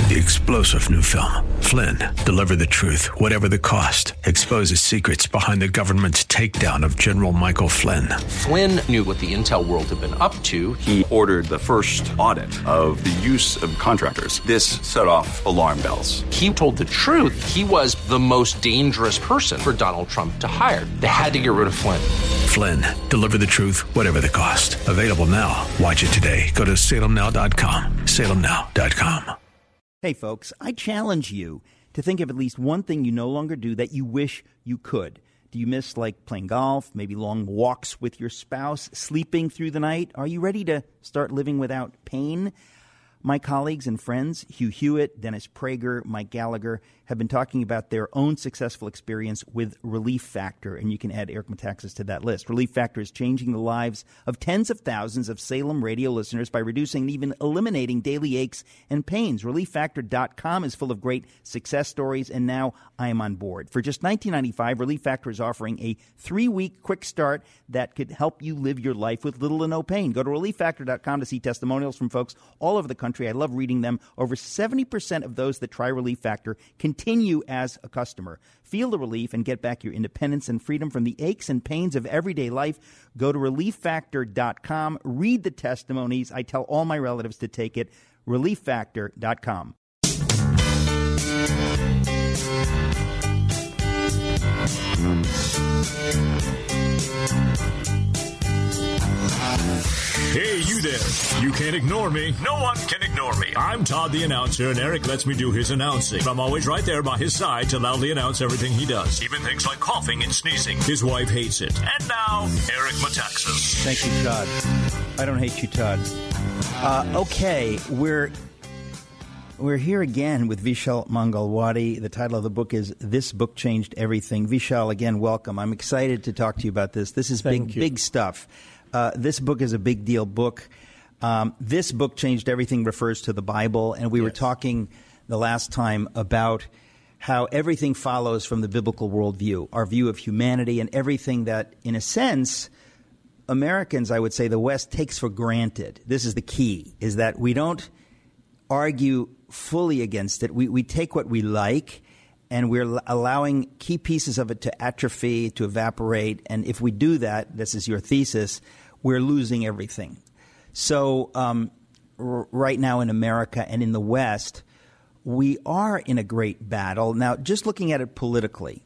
The explosive new film, Flynn, deliver the truth, whatever the cost, exposes secrets behind the government's takedown of General Michael Flynn. Flynn knew what the intel world had been up to. He ordered the first audit of the use of contractors. This set off alarm bells. He told the truth. He was the most dangerous person for Donald Trump to hire. They had to get rid of Flynn. Flynn, deliver the truth, whatever the cost. Available now. Watch it today. Go to salemnow.com. salemnow.com. Hey, folks, I challenge you to think of at least one thing you no longer do that you wish you could. Do you miss, like, playing golf, maybe long walks with your spouse, sleeping through the night? Are you ready to start living without pain? My colleagues and friends, Hugh Hewitt, Dennis Prager, Mike Gallagher, have been talking about their own successful experience with Relief Factor, and you can add Eric Metaxas to that list. Relief Factor is changing the lives of tens of thousands of Salem radio listeners by reducing and even eliminating daily aches and pains. ReliefFactor.com is full of great success stories, and now I am on board. For just $19.95, Relief Factor is offering a 3-week quick start that could help you live your life with little to no pain. Go to ReliefFactor.com to see testimonials from folks all over the country. I love reading them. Over 70% of those that try Relief Factor continue as a customer. Feel the relief and get back your independence and freedom from the aches and pains of everyday life. Go to ReliefFactor.com. Read the testimonies. I tell all my relatives to take it. ReliefFactor.com. Hey, you there. You can't ignore me. No one can ignore me. I'm Todd the announcer, and Eric lets me do his announcing. I'm always right there by his side to loudly announce everything he does, even things like coughing and sneezing. His wife hates it. And now, Eric Metaxas. Thank you, Todd. I don't hate you, Todd. Okay, we're here again with Vishal Mangalwadi. The title of the book is This Book Changed Everything. Vishal, again, welcome. I'm excited to talk to you about this. This is big stuff. This book is a big deal book. This book changed everything refers to the Bible, and we were talking the last time about how everything follows from the biblical worldview, our view of humanity, and everything that, in a sense, Americans, I would say, the West takes for granted. This is the key, is that we don't argue fully against it. We take what we like, and we're allowing key pieces of it to atrophy, to evaporate. And if we do that, this is your thesis, we're losing everything. So right now in America and in the West, we are in a great battle. Now, just looking at it politically,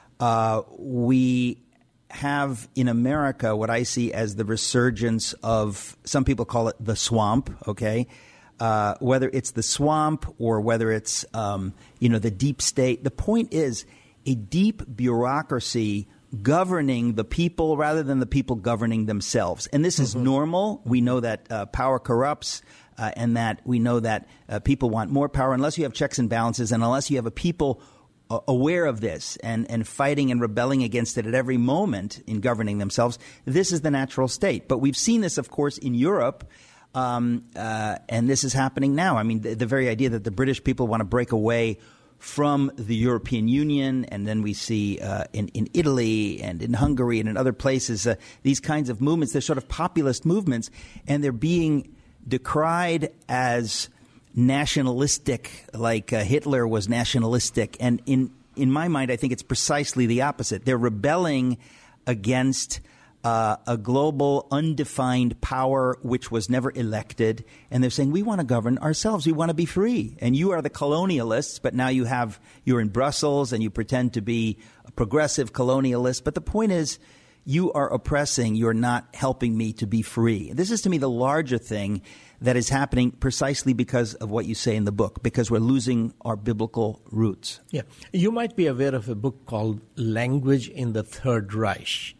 we have in America what I see as the resurgence of, some people call it the swamp, okay? Whether it's the swamp or whether it's, the deep state. The point is a deep bureaucracy governing the people rather than the people governing themselves. And this is normal. We know that power corrupts and that we know that people want more power unless you have checks and balances and unless you have a people aware of this and fighting and rebelling against it at every moment in governing themselves. This is the natural state. But we've seen this, of course, in Europe. And this is happening now. I mean, the very idea that the British people want to break away from the European Union, and then we see in Italy and in Hungary and in other places these kinds of movements. They're sort of populist movements, and they're being decried as nationalistic, like Hitler was nationalistic. And in my mind, I think it's precisely the opposite. They're rebelling against a global, undefined power which was never elected, and they're saying, we want to govern ourselves. We want to be free. And you are the colonialists, but now you're in Brussels, and you pretend to be a progressive colonialist. But the point is, you are oppressing. You're not helping me to be free. This is, to me, the larger thing that is happening precisely because of what you say in the book, because we're losing our biblical roots. Yeah. You might be aware of a book called Language in the Third Reich.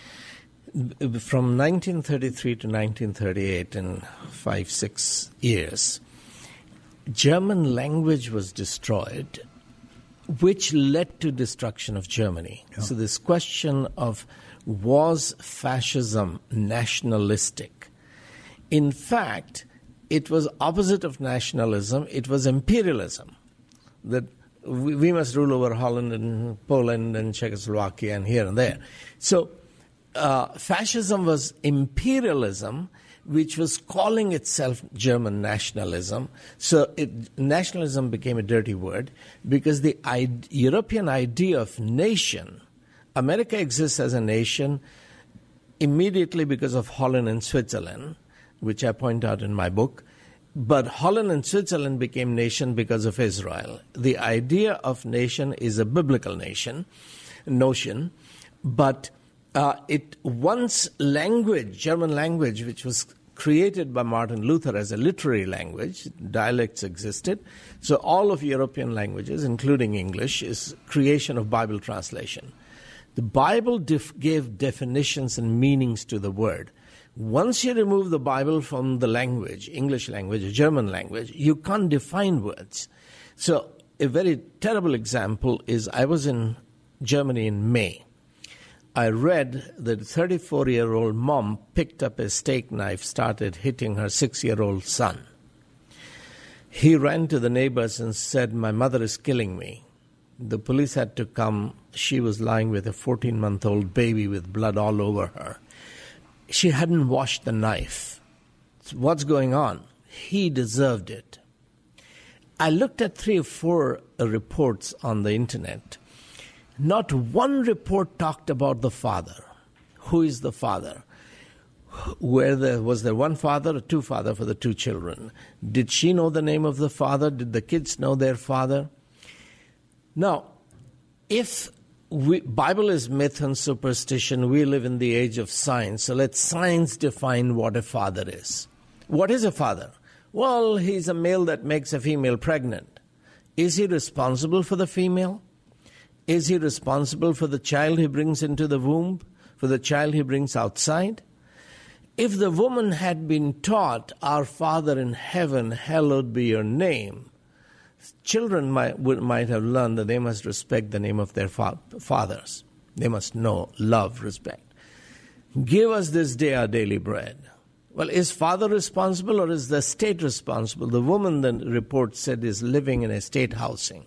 From 1933 to 1938, in 5-6 years, German language was destroyed, which led to destruction of Germany. Yeah. So this question of, was fascism nationalistic? In fact, it was opposite of nationalism. It was imperialism, that we must rule over Holland and Poland and Czechoslovakia and here and there. So fascism was imperialism which was calling itself German nationalism. So nationalism became a dirty word because the European idea of nation, America exists as a nation immediately because of Holland and Switzerland, which I point out in my book. But Holland and Switzerland became nation because of Israel. The idea of nation is a biblical notion, but once language, German language, which was created by Martin Luther as a literary language, dialects existed. So all of European languages, including English, is creation of Bible translation. The Bible gave definitions and meanings to the word. Once you remove the Bible from the language, English language or German language, you can't define words. So a very terrible example is I was in Germany in May. I read that a 34-year-old mom picked up a steak knife, started hitting her 6-year-old son. He ran to the neighbors and said, "My mother is killing me." The police had to come. She was lying with a 14-month-old baby with blood all over her. She hadn't washed the knife. So what's going on? He deserved it. I looked at 3 or 4 reports on the internet. Not one report talked about the father. Who is the father? Was there one father or 2 fathers for the 2 children? Did she know the name of the father? Did the kids know their father? Now, if Bible is myth and superstition, we live in the age of science, so let science define what a father is. What is a father? Well, he's a male that makes a female pregnant. Is he responsible for the female? Is he responsible for the child he brings into the womb, for the child he brings outside? If the woman had been taught, "Our Father in heaven, hallowed be your name," children might have learned that they must respect the name of their fathers. They must know, love, respect. "Give us this day our daily bread." Well, is father responsible or is the state responsible? The woman, the report said, is living in a state housing.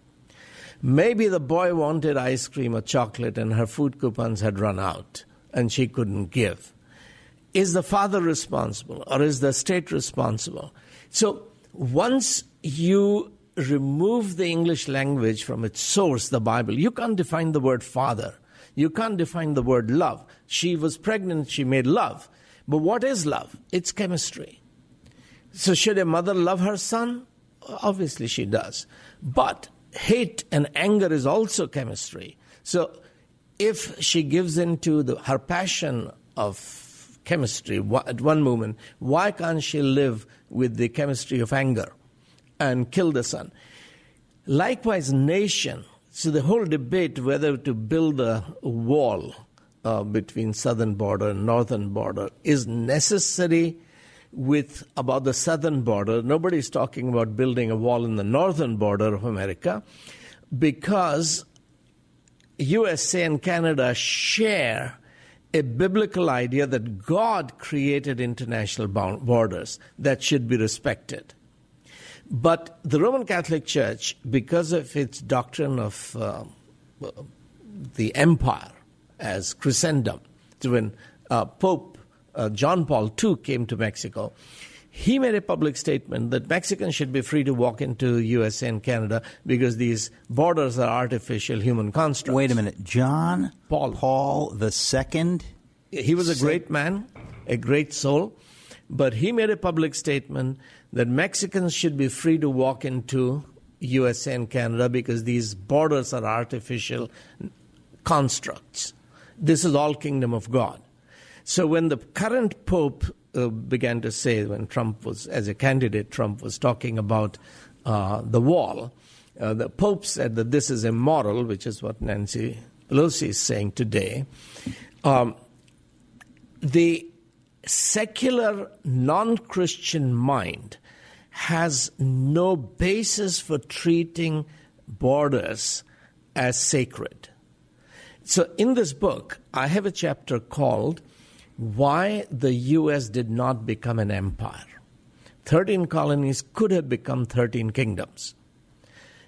Maybe the boy wanted ice cream or chocolate and her food coupons had run out and she couldn't give. Is the father responsible or is the state responsible? So once you remove the English language from its source, the Bible, you can't define the word father. You can't define the word love. She was pregnant, she made love. But what is love? It's chemistry. So should a mother love her son? Obviously she does. But hate and anger is also chemistry. So if she gives into her passion of chemistry at one moment, why can't she live with the chemistry of anger and kill the son? Likewise, nation. So the whole debate whether to build a wall between southern border and northern border is necessary about the southern border. Nobody's talking about building a wall in the northern border of America because USA and Canada share a biblical idea that God created international borders that should be respected. But the Roman Catholic Church, because of its doctrine of the empire as Christendom, when Pope John Paul II came to Mexico, he made a public statement that Mexicans should be free to walk into USA and Canada because these borders are artificial human constructs. Wait a minute. John Paul II? He was a great man, a great soul, but he made a public statement that Mexicans should be free to walk into USA and Canada because these borders are artificial constructs. This is all kingdom of God. So when the current Pope began to say, when Trump was, as a candidate, Trump was talking about the wall, the Pope said that this is immoral, which is what Nancy Pelosi is saying today. The secular, non-Christian mind has no basis for treating borders as sacred. So in this book, I have a chapter called Why the U.S. Did Not Become an Empire. 13 colonies could have become 13 kingdoms.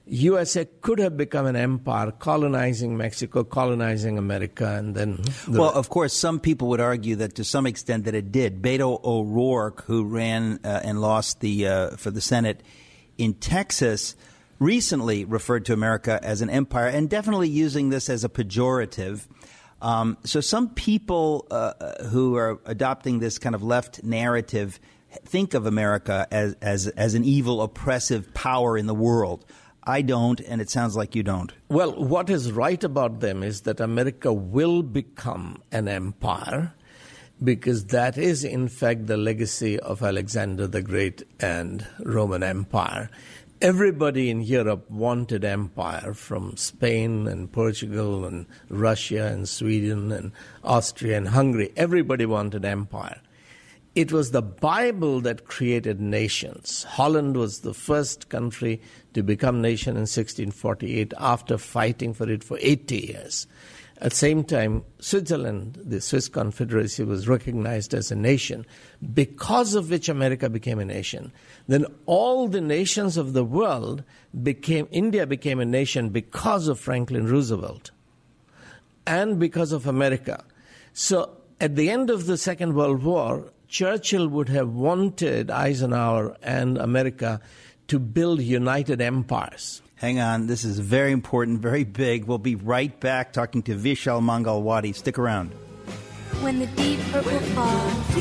USA could have become an empire, colonizing Mexico, colonizing America, and then... Well, of course, some people would argue that to some extent that it did. Beto O'Rourke, who ran and lost for the Senate in Texas, recently referred to America as an empire, and definitely using this as a pejorative. So some people who are adopting this kind of left narrative think of America as an evil, oppressive power in the world. I don't, and it sounds like you don't. Well, what is right about them is that America will become an empire, because that is, in fact, the legacy of Alexander the Great and Roman Empire. Everybody in Europe wanted empire, from Spain and Portugal and Russia and Sweden and Austria and Hungary. Everybody wanted empire. It was the Bible that created nations. Holland was the first country to become nation in 1648 after fighting for it for 80 years. At the same time, Switzerland, the Swiss Confederacy, was recognized as a nation, because of which America became a nation. Then all the nations of the world India became a nation because of Franklin Roosevelt and because of America. So at the end of the Second World War, Churchill would have wanted Eisenhower and America to build united empires. Hang on. This is very important, very big. We'll be right back talking to Vishal Mangalwadi. Stick around. When the deep purple falls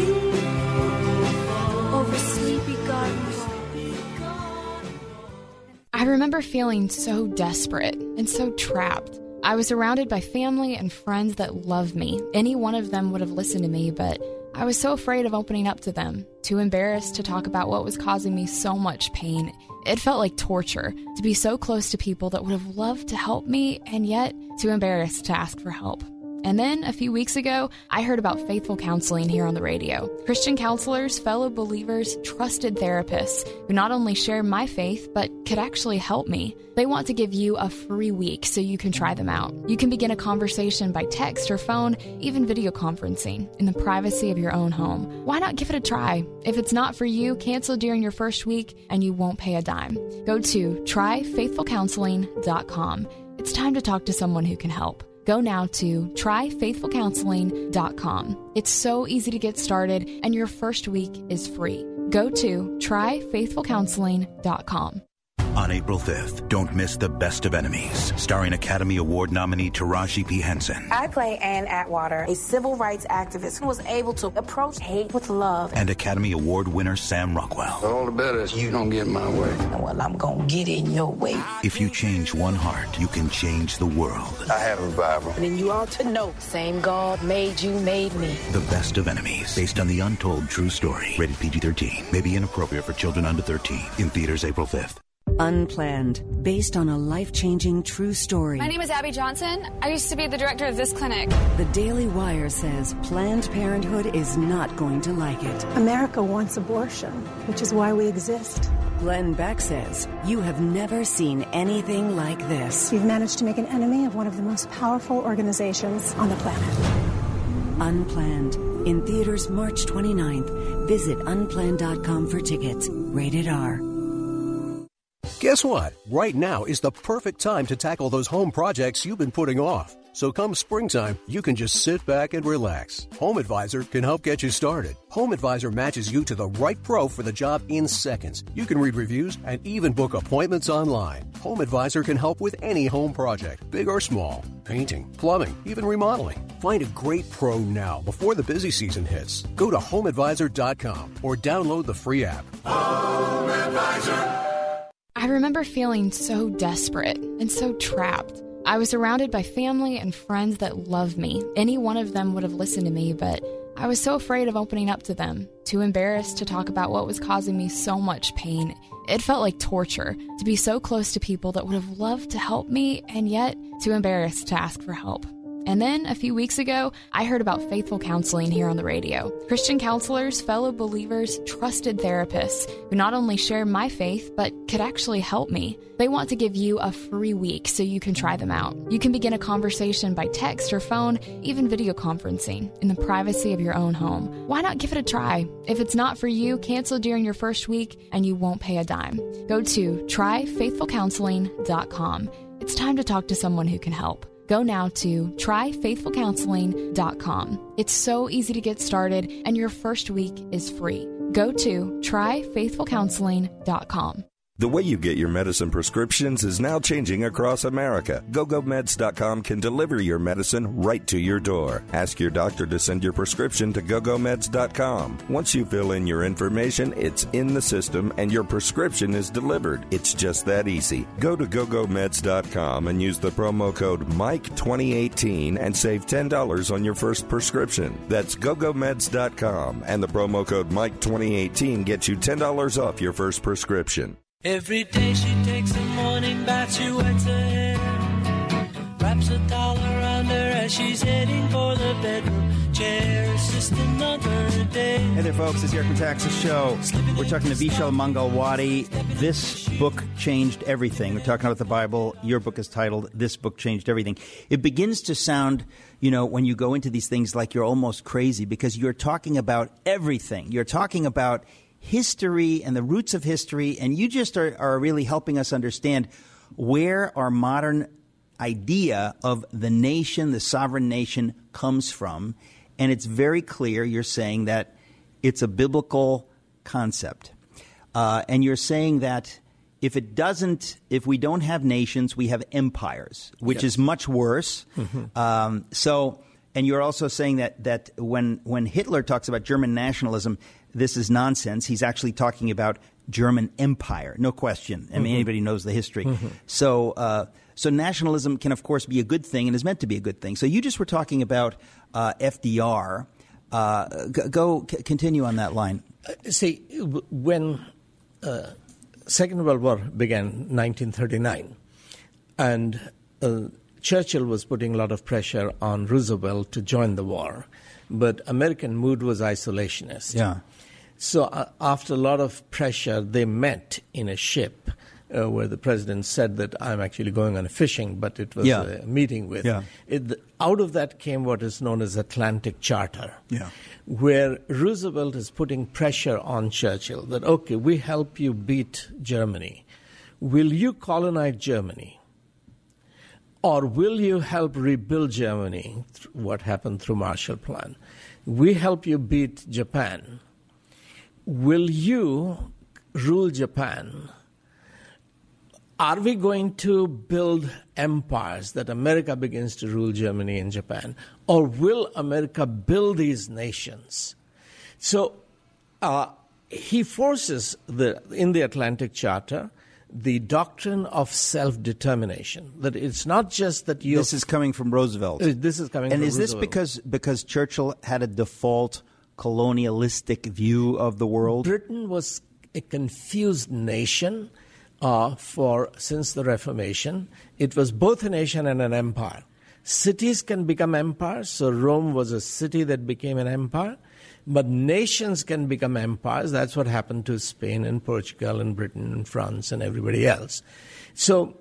over sleepy garden walls. I remember feeling so desperate and so trapped. I was surrounded by family and friends that loved me. Any one of them would have listened to me, but I was so afraid of opening up to them, too embarrassed to talk about what was causing me so much pain. It felt like torture to be so close to people that would have loved to help me, and yet too embarrassed to ask for help. And then, a few weeks ago, I heard about Faithful Counseling here on the radio. Christian counselors, fellow believers, trusted therapists who not only share my faith, but could actually help me. They want to give you a free week so you can try them out. You can begin a conversation by text or phone, even video conferencing, in the privacy of your own home. Why not give it a try? If it's not for you, cancel during your first week and you won't pay a dime. Go to tryfaithfulcounseling.com. It's time to talk to someone who can help. Go now to tryfaithfulcounseling.com. It's so easy to get started, and your first week is free. Go to tryfaithfulcounseling.com. On April 5th, don't miss The Best of Enemies, starring Academy Award nominee Taraji P. Henson. I play Ann Atwater, a civil rights activist who was able to approach hate with love. And Academy Award winner Sam Rockwell. All the better is you don't get in my way. Well, I'm going to get in your way. If you change one heart, you can change the world. I have a Bible. And then you ought to know, same God made you, made me. The Best of Enemies, based on the untold true story. Rated PG-13. May be inappropriate for children under 13. In theaters April 5th. Unplanned, based on a life-changing true story. My name is Abby Johnson. I used to be the director of this clinic. The Daily Wire says Planned Parenthood is not going to like it. America wants abortion, which is why we exist. Glenn Beck says, you have never seen anything like this. You've managed to make an enemy of one of the most powerful organizations on the planet. Unplanned, in theaters March 29th. Visit unplanned.com for tickets. Rated R. Guess what? Right now is the perfect time to tackle those home projects you've been putting off. So come springtime, you can just sit back and relax. Home Advisor can help get you started. Home Advisor matches you to the right pro for the job in seconds. You can read reviews and even book appointments online. Home Advisor can help with any home project, big or small. Painting, plumbing, even remodeling. Find a great pro now before the busy season hits. Go to homeadvisor.com or download the free app. Home Advisor. I remember feeling so desperate and so trapped. I was surrounded by family and friends that loved me. Any one of them would have listened to me, but I was so afraid of opening up to them, too embarrassed to talk about what was causing me so much pain. It felt like torture to be so close to people that would have loved to help me, and yet too embarrassed to ask for help. And then, a few weeks ago, I heard about Faithful Counseling here on the radio. Christian counselors, fellow believers, trusted therapists who not only share my faith, but could actually help me. They want to give you a free week so you can try them out. You can begin a conversation by text or phone, even video conferencing, in the privacy of your own home. Why not give it a try? If it's not for you, cancel during your first week and you won't pay a dime. Go to tryfaithfulcounseling.com. It's time to talk to someone who can help. Go now to tryfaithfulcounseling.com. It's so easy to get started, and your first week is free. Go to tryfaithfulcounseling.com. The way you get your medicine prescriptions is now changing across America. GoGoMeds.com can deliver your medicine right to your door. Ask your doctor to send your prescription to GoGoMeds.com. Once you fill in your information, it's in the system and your prescription is delivered. It's just that easy. Go to GoGoMeds.com and use the promo code MIKE2018 and save $10 on your first prescription. That's GoGoMeds.com, and the promo code MIKE2018 gets you $10 off your first prescription. Every day she takes a morning bath, she wets her hair, wraps a towel around her as she's heading for the bedroom chair. It's just another day. Hey there, folks. It's the Eric Metaxas Show. We're talking to Vishal Mangalwadi. This book changed everything. We're talking about the Bible. Your book is titled, This Book Changed Everything. It begins to sound, when you go into these things, like you're almost crazy, because you're talking about everything. You're talking about history and the roots of history, and you just are really helping us understand where our modern idea of the nation, the sovereign nation, comes from. And it's very clear you're saying that it's a biblical concept. And you're saying that if we don't have nations, we have empires, which is much worse. Mm-hmm. And you're also saying that when Hitler talks about German nationalism, this is nonsense. He's actually talking about German empire, no question. I mean, anybody knows the history. Mm-hmm. So nationalism can, of course, be a good thing and is meant to be a good thing. So you just were talking about FDR. Continue on that line. See, when Second World War began, 1939, and Churchill was putting a lot of pressure on Roosevelt to join the war, but American mood was isolationist. Yeah. So after a lot of pressure, they met in a ship where the president said that I'm actually going on a fishing, but it was a meeting with. Yeah. Out of that came what is known as Atlantic Charter, where Roosevelt is putting pressure on Churchill that, okay, we help you beat Germany. Will you colonize Germany? Or will you help rebuild Germany, what happened through Marshall Plan? We help you beat Japan. Will you rule Japan? Are we going to build empires that America begins to rule Germany and Japan? Or will America build these nations? So he forces, in the Atlantic Charter, the doctrine of self-determination. That it's not just that you... This is coming from Roosevelt. This is coming from Roosevelt. And is this because Churchill had a default colonialistic view of the world? Britain was a confused nation since the Reformation. It was both a nation and an empire. Cities can become empires, so Rome was a city that became an empire. But nations can become empires. That's what happened to Spain and Portugal and Britain and France and everybody else. So,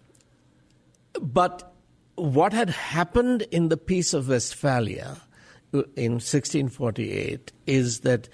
but what had happened in the Peace of Westphalia in 1648 is that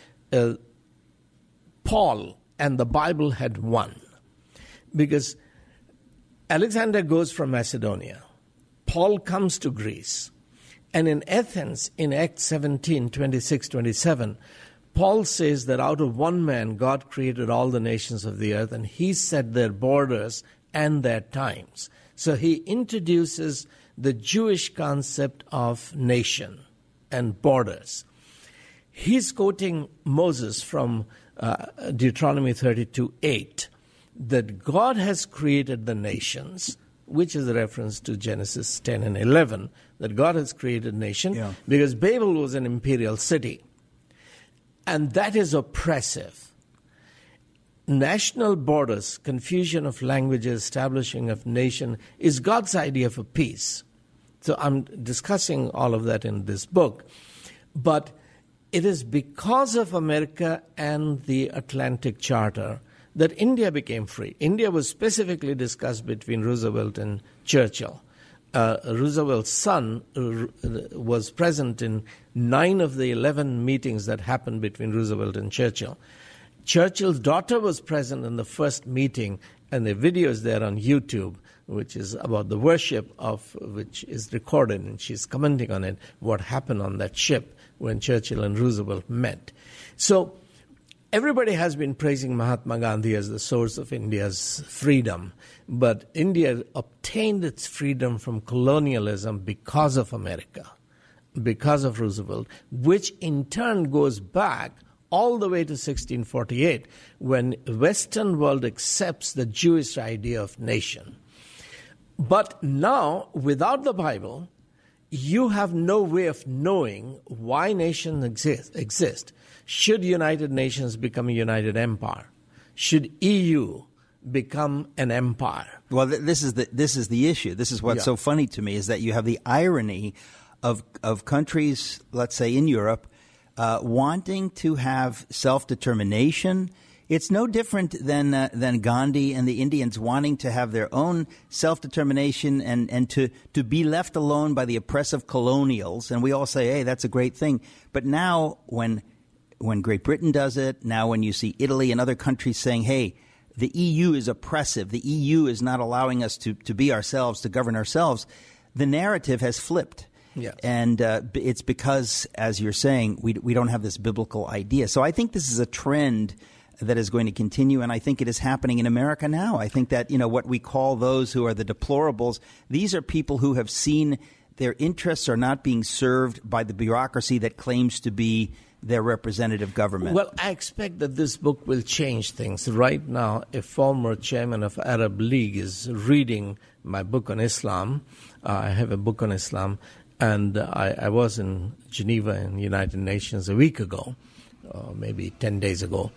Paul and the Bible had won. Because Alexander goes from Macedonia. Paul comes to Greece. And in Athens, in Acts 17, 26, 27, Paul says that out of one man, God created all the nations of the earth, and he set their borders and their times. So he introduces the Jewish concept of nation and borders. He's quoting Moses from Deuteronomy 32:8, that God has created the nations, which is a reference to Genesis 10 and 11, that God has created nation, because Babel was an imperial city. And that is oppressive. National borders, confusion of languages, establishing of nation, is God's idea for peace. So I'm discussing all of that in this book. But it is because of America and the Atlantic Charter that India became free. India was specifically discussed between Roosevelt and Churchill. Roosevelt's son was present in 9 of the 11 meetings that happened between Roosevelt and Churchill. Churchill's daughter was present in the first meeting, and the video is there on YouTube, which is about the worship of which is recorded, and she's commenting on it, what happened on that ship when Churchill and Roosevelt met. So everybody has been praising Mahatma Gandhi as the source of India's freedom, but India obtained its freedom from colonialism because of America, because of Roosevelt, which in turn goes back all the way to 1648, when Western world accepts the Jewish idea of nation. But now, without the Bible, you have no way of knowing why nations exist. Should United Nations become a united empire? Should EU become an empire? Well, this is the issue. This is what's so funny to me, is that you have the irony of countries, let's say in Europe, wanting to have self-determination. It's no different than Gandhi and the Indians wanting to have their own self-determination and to be left alone by the oppressive colonials. And we all say, hey, that's a great thing. But now when Great Britain does it, now when you see Italy and other countries saying, hey, the EU is oppressive, the EU is not allowing us to be ourselves, to govern ourselves, the narrative has flipped. Yes. And it's because, as you're saying, we don't have this biblical idea. So I think this is a trend that is going to continue, and I think it is happening in America now. I think that, what we call those who are the deplorables, these are people who have seen their interests are not being served by the bureaucracy that claims to be their representative government. Well, I expect that this book will change things. Right now, a former chairman of Arab League is reading my book on Islam. I have a book on Islam. And I was in Geneva in the United Nations a week ago, maybe 10 days ago.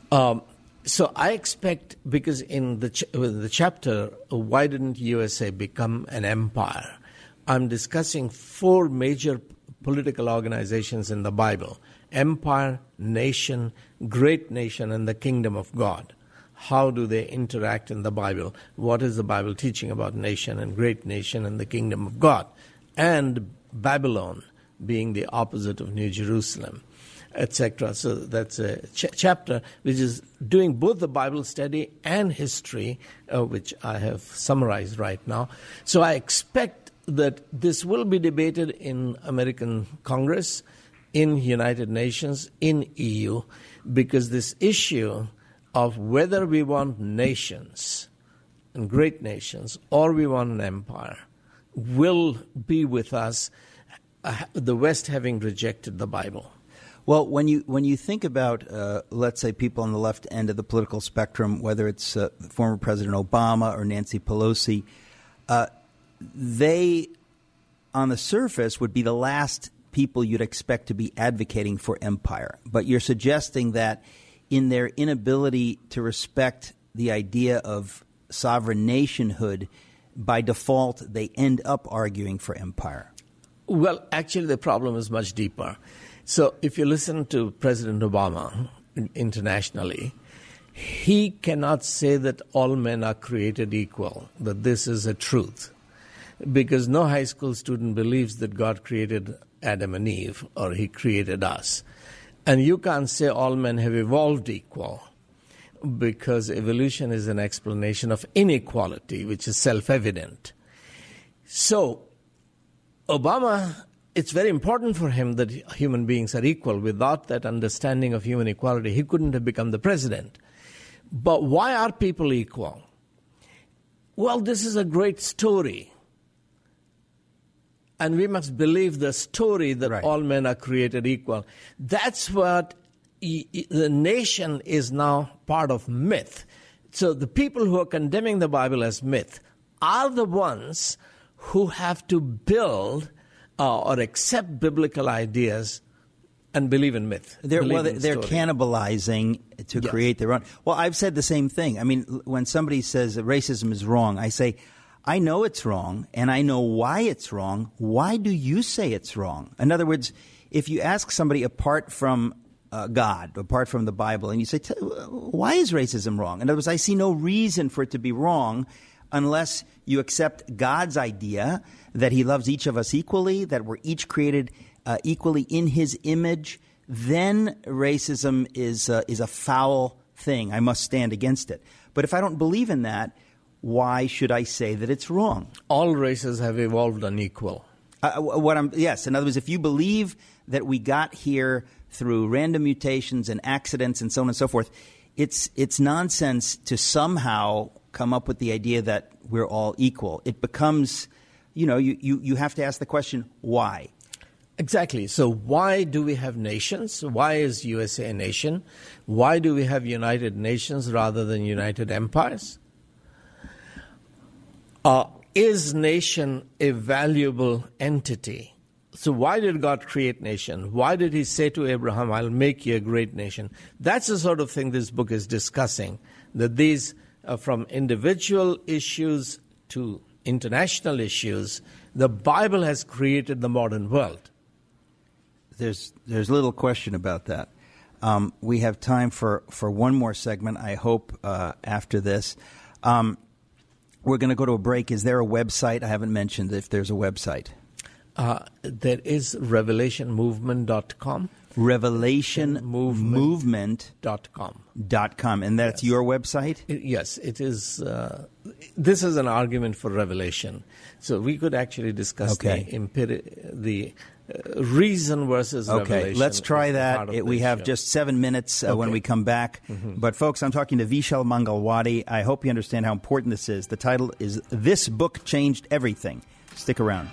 So I expect, because in the chapter, Why Didn't USA Become an Empire? I'm discussing 4 major political organizations in the Bible: empire, nation, great nation, and the kingdom of God. How do they interact in the Bible? What is the Bible teaching about nation and great nation and the kingdom of God? And Babylon being the opposite of New Jerusalem, etc. So that's a chapter which is doing both the Bible study and history, which I have summarized right now. So I expect that this will be debated in American Congress, in United Nations, in EU, because this issue of whether we want nations and great nations or we want an empire will be with us, the West having rejected the Bible. Well, when you think about, let's say, people on the left end of the political spectrum, whether it's former President Obama or Nancy Pelosi, they, on the surface, would be the last people you'd expect to be advocating for empire. But you're suggesting that in their inability to respect the idea of sovereign nationhood, by default, they end up arguing for empire. Well, actually, the problem is much deeper. So if you listen to President Obama internationally, he cannot say that all men are created equal, that this is a truth, because no high school student believes that God created Adam and Eve or he created us. And you can't say all men have evolved equal, because evolution is an explanation of inequality, which is self-evident. So Obama, it's very important for him that human beings are equal. Without that understanding of human equality, he couldn't have become the president. But why are people equal? Well, this is a great story. And we must believe the story that all men are created equal. That's what the nation is now part of myth. So the people who are condemning the Bible as myth are the ones who have to build or accept biblical ideas and believe in myth. They're cannibalizing to create their own. Well, I've said the same thing. I mean, when somebody says that racism is wrong, I say, I know it's wrong, and I know why it's wrong. Why do you say it's wrong? In other words, if you ask somebody apart from God, apart from the Bible, and you say, why is racism wrong? In other words, I see no reason for it to be wrong unless you accept God's idea that he loves each of us equally, that we're each created equally in his image. Then racism is a foul thing. I must stand against it. But if I don't believe in that, why should I say that it's wrong? All races have evolved unequal. Yes. In other words, if you believe that we got here through random mutations and accidents and so on and so forth, it's nonsense to somehow come up with the idea that we're all equal. It becomes, you have to ask the question, why? Exactly. So why do we have nations? Why is USA a nation? Why do we have United Nations rather than United Empires? Is nation a valuable entity? So why did God create nation? Why did he say to Abraham, I'll make you a great nation? That's the sort of thing this book is discussing, that these, from individual issues to international issues, the Bible has created the modern world. There's little question about that. We have time for one more segment, I hope, after this. We're going to go to a break. Is there a website? I haven't mentioned if there's a website. There is revelationmovement.com. Revelationmovement.com. And that's your website? Yes, it is. This is an argument for revelation. So we could actually discuss the reason versus revelation. Okay, let's try that. We have just 7 minutes when we come back. Mm-hmm. But folks, I'm talking to Vishal Mangalwadi. I hope you understand how important this is. The title is This Book Changed Everything. Stick around.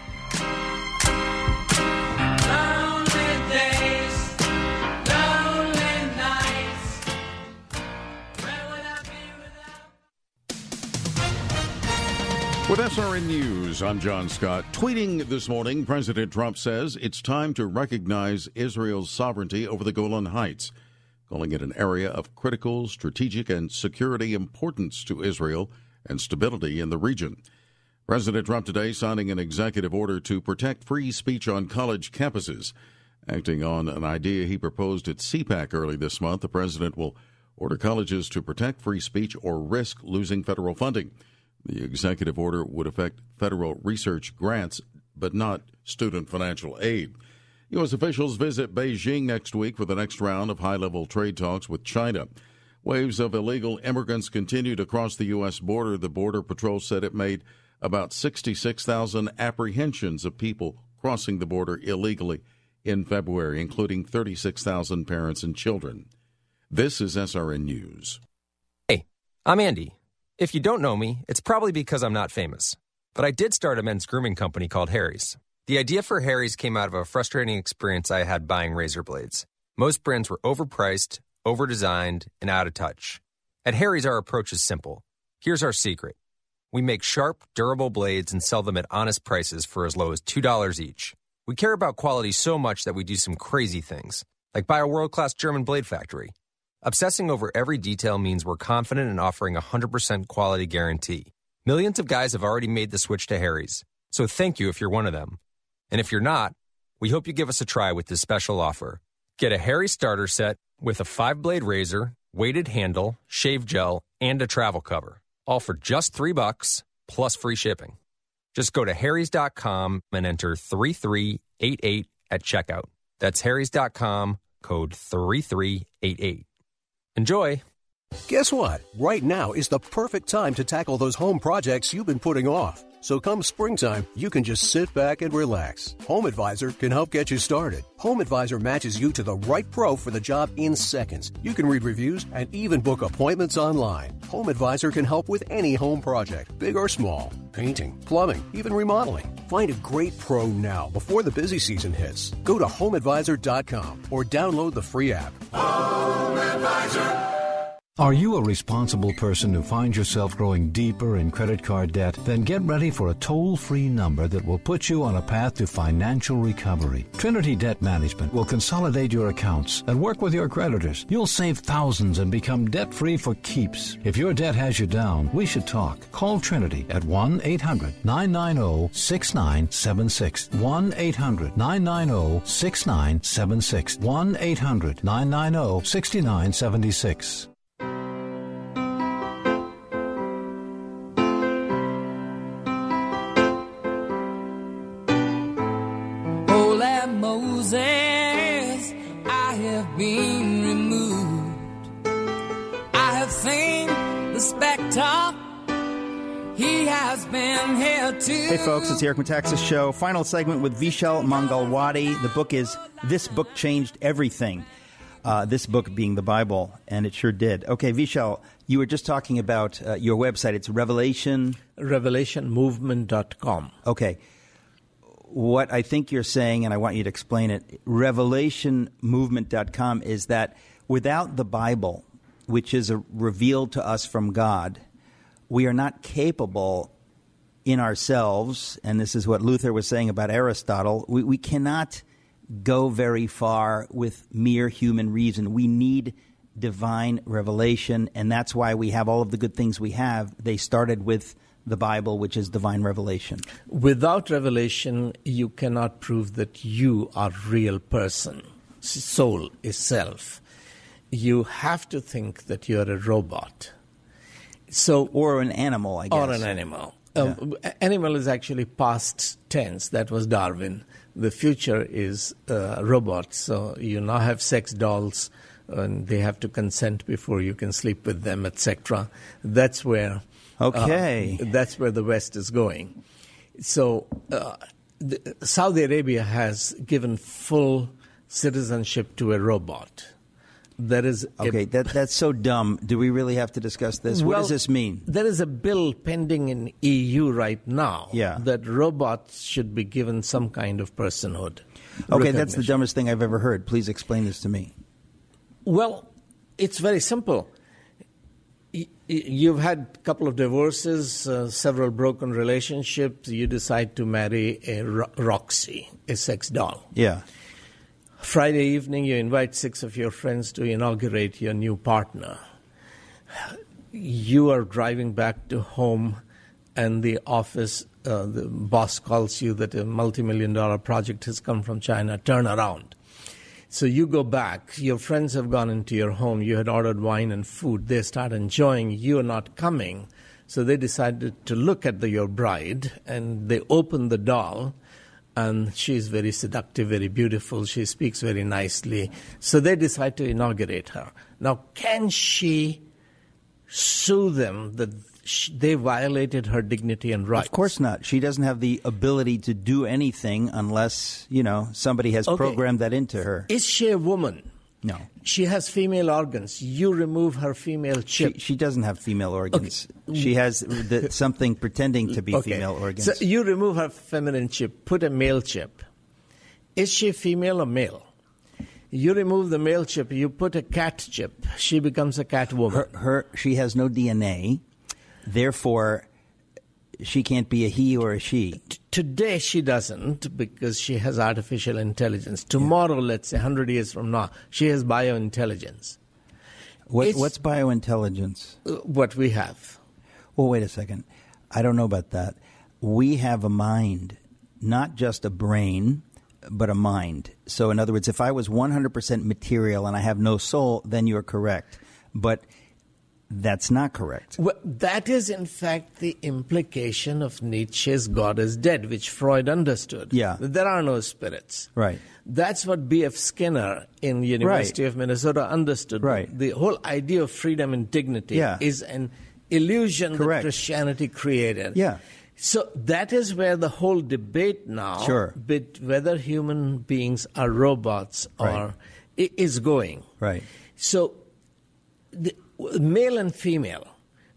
With SRN News, I'm John Scott. Tweeting this morning, President Trump says it's time to recognize Israel's sovereignty over the Golan Heights, calling it an area of critical, strategic, and security importance to Israel and stability in the region. President Trump today signing an executive order to protect free speech on college campuses. Acting on an idea he proposed at CPAC early this month, the president will order colleges to protect free speech or risk losing federal funding. The executive order would affect federal research grants, but not student financial aid. U.S. officials visit Beijing next week for the next round of high-level trade talks with China. Waves of illegal immigrants continued across the U.S. border. The Border Patrol said it made about 66,000 apprehensions of people crossing the border illegally in February, including 36,000 parents and children. This is SRN News. Hey, I'm Andy. If you don't know me, it's probably because I'm not famous. But I did start a men's grooming company called Harry's. The idea for Harry's came out of a frustrating experience I had buying razor blades. Most brands were overpriced, overdesigned, and out of touch. At Harry's, our approach is simple. Here's our secret. We make sharp, durable blades and sell them at honest prices for as low as $2 each. We care about quality so much that we do some crazy things, like buy a world-class German blade factory. Obsessing over every detail means we're confident in offering a 100% quality guarantee. Millions of guys have already made the switch to Harry's, so thank you if you're one of them. And if you're not, we hope you give us a try with this special offer. Get a Harry's starter set with a 5-blade razor, weighted handle, shave gel, and a travel cover, all for just $3 plus free shipping. Just go to harrys.com and enter 3388 at checkout. That's harrys.com, code 3388. Enjoy. Guess what? Right now is the perfect time to tackle those home projects you've been putting off. So come springtime, you can just sit back and relax. Home Advisor can help get you started. Home Advisor matches you to the right pro for the job in seconds. You can read reviews and even book appointments online. Home Advisor can help with any home project, big or small. Painting, plumbing, even remodeling. Find a great pro now before the busy season hits. Go to homeadvisor.com or download the free app. Home Advisor. Are you a responsible person who finds yourself growing deeper in credit card debt? Then get ready for a toll-free number that will put you on a path to financial recovery. Trinity Debt Management will consolidate your accounts and work with your creditors. You'll save thousands and become debt-free for keeps. If your debt has you down, we should talk. Call Trinity at 1-800-990-6976. 1-800-990-6976. 1-800-990-6976. I have been removed. I have seen the spectre. He has been here too. Hey folks, it's the Eric Metaxas Show. Final segment with Vishal Mangalwadi. The book is This Book Changed Everything. This book being the Bible, and it sure did. Okay, Vishal, you were just talking about your website. It's revelationmovement.com. Okay. What I think you're saying, and I want you to explain it, revelationmovement.com, is that without the Bible, which is revealed to us from God, we are not capable in ourselves, and this is what Luther was saying about Aristotle, we cannot go very far with mere human reason. We need divine revelation, and that's why we have all of the good things we have. They started with the Bible, which is divine revelation. Without revelation, you cannot prove that you are a real person. Soul is self. You have to think that you're a robot. Or an animal, I guess. Or an animal. Animal is actually past tense. That was Darwin. The future is robots. So you now have sex dolls, and they have to consent before you can sleep with them, etc. That's where... that's where the West is going. So Saudi Arabia has given full citizenship to a robot. That is that's so dumb. Do we really have to discuss this? What does this mean? There is a bill pending in EU right now that robots should be given some kind of personhood. Okay, that's the dumbest thing I've ever heard. Please explain this to me. Well, it's very simple. You've had a couple of divorces, several broken relationships. You decide to marry a Roxy, a sex doll. Yeah. Friday evening, you invite 6 of your friends to inaugurate your new partner. You are driving back to home, and the office, the boss calls you that a multi-million-dollar project has come from China. Turn around. So you go back. Your friends have gone into your home. You had ordered wine and food. They start enjoying. You are not coming. So they decided to look at your bride, and they open the doll. And she's very seductive, very beautiful. She speaks very nicely. So they decide to inaugurate her. Now, can she sue them that they violated her dignity and rights? Of course not. She doesn't have the ability to do anything unless, somebody has programmed that into her. Is she a woman? No. She has female organs. You remove her female chip. She doesn't have female organs. Okay. She has something pretending to be female organs. So you remove her feminine chip, put a male chip. Is she female or male? You remove the male chip, you put a cat chip. She becomes a cat woman. She has no DNA. Therefore, she can't be a he or a she. Today she doesn't, because she has artificial intelligence. Tomorrow, let's say 100 years from now, she has biointelligence. What's biointelligence? What we have. Well, wait a second. I don't know about that. We have a mind, not just a brain, but a mind. So in other words, if I was 100% material and I have no soul, then you're correct. But that's not correct. Well, that is, in fact, the implication of Nietzsche's God is dead, which Freud understood. Yeah. There are no spirits. Right. That's what B.F. Skinner in the University of Minnesota understood. Right. The whole idea of freedom and dignity is an illusion that Christianity created. Yeah. So that is where the whole debate now, whether human beings are robots or is going. Right. So male and female,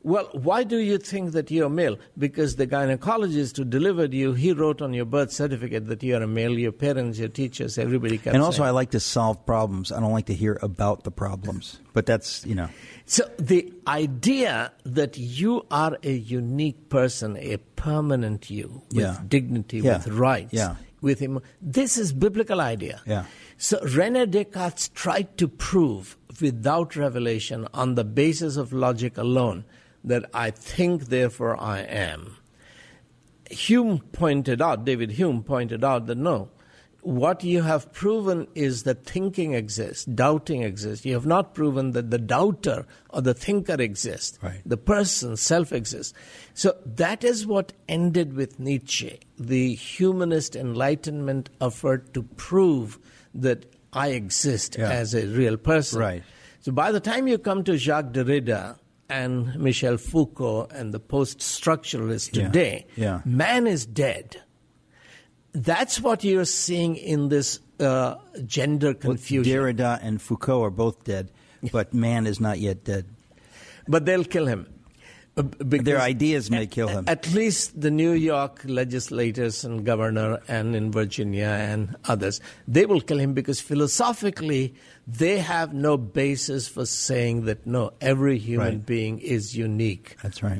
Well, why do you think that you're male? Because the gynecologist who delivered you, he wrote on your birth certificate that you're a male. Your parents, your teachers, everybody kept And also, saying. I like to solve problems. I don't like to hear about the problems. But that's, So the idea that you are a unique person, a permanent you, with dignity, with rights, with this is biblical idea. Yeah. So René Descartes tried to prove without revelation, on the basis of logic alone, that I think, therefore I am. David Hume pointed out that no, what you have proven is that thinking exists, doubting exists. You have not proven that the doubter or the thinker exists. Right. The person, self exists. So that is what ended with Nietzsche, the humanist Enlightenment effort to prove that I exist as a real person. Right. So by the time you come to Jacques Derrida and Michel Foucault and the post-structuralists today, man is dead. That's what you're seeing in this gender confusion. Derrida and Foucault are both dead, but man is not yet dead. But they'll kill him. Their ideas may kill him. At least the New York legislators and governor and in Virginia and others, they will kill him because philosophically they have no basis for saying that, no, every human being is unique. That's right.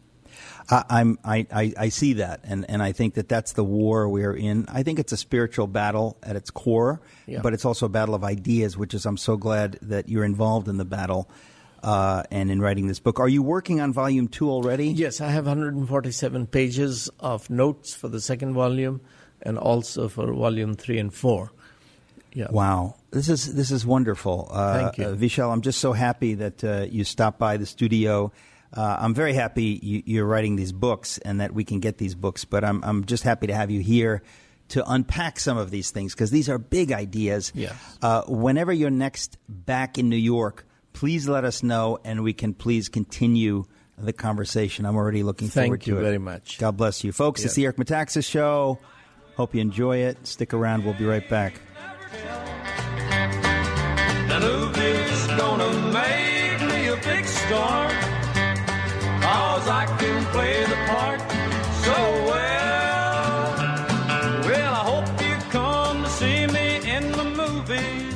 I see that, and I think that that's the war we're in. I think it's a spiritual battle at its core, but it's also a battle of ideas, which is I'm so glad that you're involved in the battle and in writing this book. Are you working on volume 2 already? Yes, I have 147 pages of notes for the second volume and also for volume 3 and 4. Yeah. Wow. This is wonderful. Thank you. Vishal, I'm just so happy that you stopped by the studio. I'm very happy you're writing these books and that we can get these books, but I'm just happy to have you here to unpack some of these things because these are big ideas. Yes. Whenever you're next back in New York, please let us know and we can please continue the conversation. I'm already looking forward to it. Thank you very much. God bless you. Folks, it's the Eric Metaxas Show. Hope you enjoy it. Stick around. We'll be right back. Now nobody's gonna make me a big star, 'cause I can play the part so well. Well, I hope you come to see me in the movie.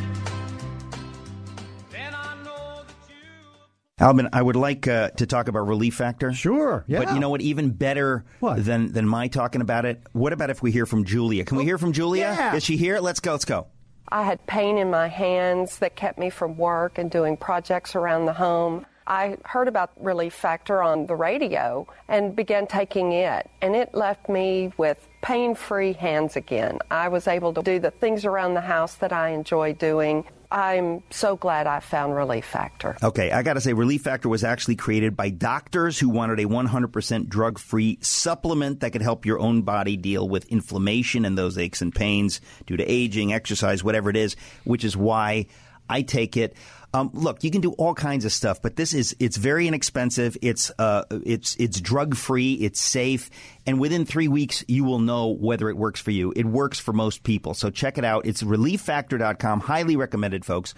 Then I know that you... Albin, I would like to talk about Relief Factor. Sure, yeah. But you know what? Even better than my talking about it, what about if we hear from Julia? Can we hear from Julia? Yeah. Is she here? Let's go. I had pain in my hands that kept me from work and doing projects around the home. I heard about Relief Factor on the radio and began taking it, and it left me with pain-free hands again. I was able to do the things around the house that I enjoy doing. I'm so glad I found Relief Factor. Okay, I got to say, Relief Factor was actually created by doctors who wanted a 100% drug-free supplement that could help your own body deal with inflammation and those aches and pains due to aging, exercise, whatever it is, which is why I take it. Look, you can do all kinds of stuff, but it's very inexpensive. It's drug-free. It's safe. And within 3 weeks, you will know whether it works for you. It works for most people. So check it out. It's ReliefFactor.com. Highly recommended, folks.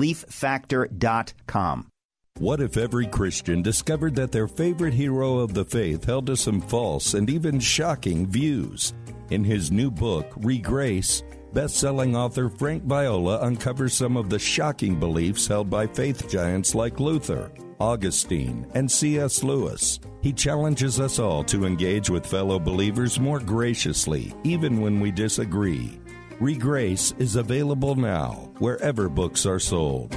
ReliefFactor.com. What if every Christian discovered that their favorite hero of the faith held to some false and even shocking views? In his new book, Regrace, best-selling author Frank Viola uncovers some of the shocking beliefs held by faith giants like Luther, Augustine, and C.S. Lewis. He challenges us all to engage with fellow believers more graciously, even when we disagree. Regrace is available now, wherever books are sold.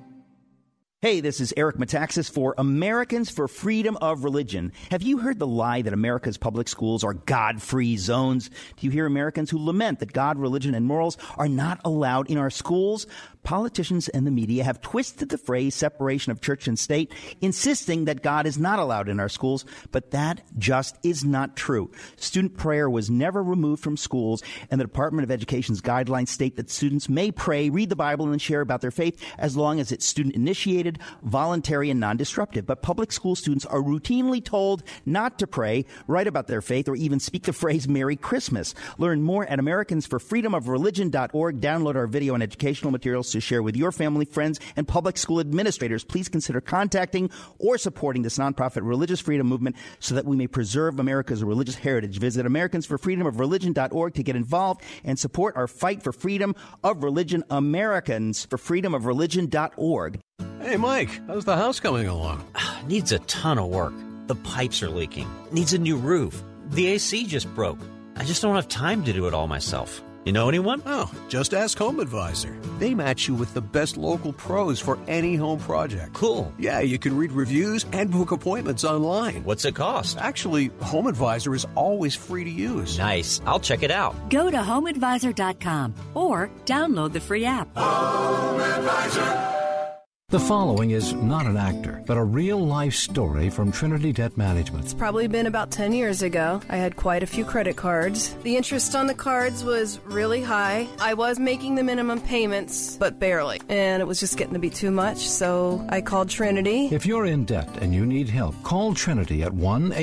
Hey, this is Eric Metaxas for Americans for Freedom of Religion. Have you heard the lie that America's public schools are God-free zones? Do you hear Americans who lament that God, religion, and morals are not allowed in our schools? Politicians and the media have twisted the phrase separation of church and state, insisting that God is not allowed in our schools, but that just is not true. Student prayer was never removed from schools, and the Department of Education's guidelines state that students may pray, read the Bible, and share about their faith as long as it's student-initiated, light-hearted, voluntary, and non-disruptive. But public school students are routinely told not to pray, write about their faith, or even speak the phrase Merry Christmas. Learn more at AmericansForFreedomOfReligion.org. Download our video and educational materials to share with your family, friends, and public school administrators. Please consider contacting or supporting this nonprofit religious freedom movement so that we may preserve America's religious heritage. Visit AmericansForFreedomOfReligion.org to get involved and support our fight for freedom of religion. AmericansForFreedomOfReligion.org. Hey, Mike, how's the house coming along? Needs a ton of work. The pipes are leaking. Needs a new roof. The AC just broke. I just don't have time to do it all myself. You know anyone? Oh, just ask Home Advisor. They match you with the best local pros for any home project. Cool. Yeah, you can read reviews and book appointments online. What's it cost? Actually, Home Advisor is always free to use. Nice. I'll check it out. Go to HomeAdvisor.com or download the free app. Home Advisor. The following is not an actor, but a real-life story from Trinity Debt Management. It's probably been about 10 years ago. I had quite a few credit cards. The interest on the cards was really high. I was making the minimum payments, but barely. And it was just getting to be too much, so I called Trinity. If you're in debt and you need help, call Trinity at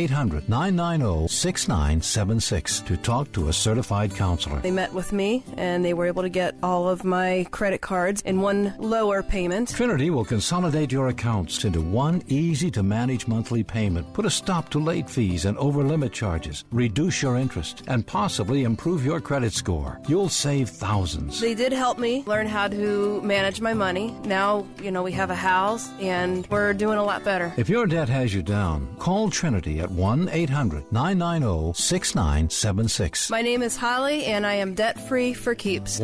1-800-990-6976 to talk to a certified counselor. They met with me, and they were able to get all of my credit cards in one lower payment. Trinity will consolidate your accounts into one easy-to-manage monthly payment, put a stop to late fees and over-limit charges, reduce your interest, and possibly improve your credit score. You'll save thousands. They did help me learn how to manage my money. Now, we have a house, and we're doing a lot better. If your debt has you down, call Trinity at 1-800-990-6976. My name is Holly, and I am debt-free for keeps.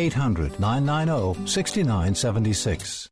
1-800-990-6976.